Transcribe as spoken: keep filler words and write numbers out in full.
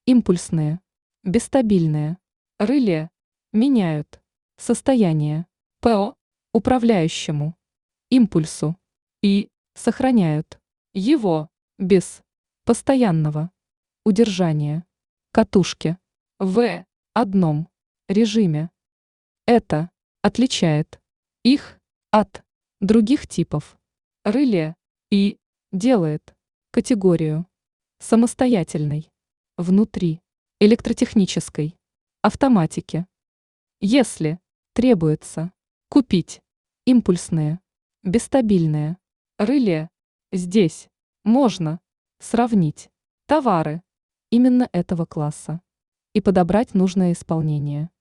импульсные, бестабильные, реле, меняют, состояние, ПО, управляющему, импульсу, и, сохраняют, его, без, постоянного, удержания, катушки, в, одном, режиме. Это отличает их от других типов реле и делает категорию самостоятельной внутри электротехнической автоматики. Если требуется купить импульсные, бестабильные реле, здесь можно сравнить товары именно этого класса и подобрать нужное исполнение.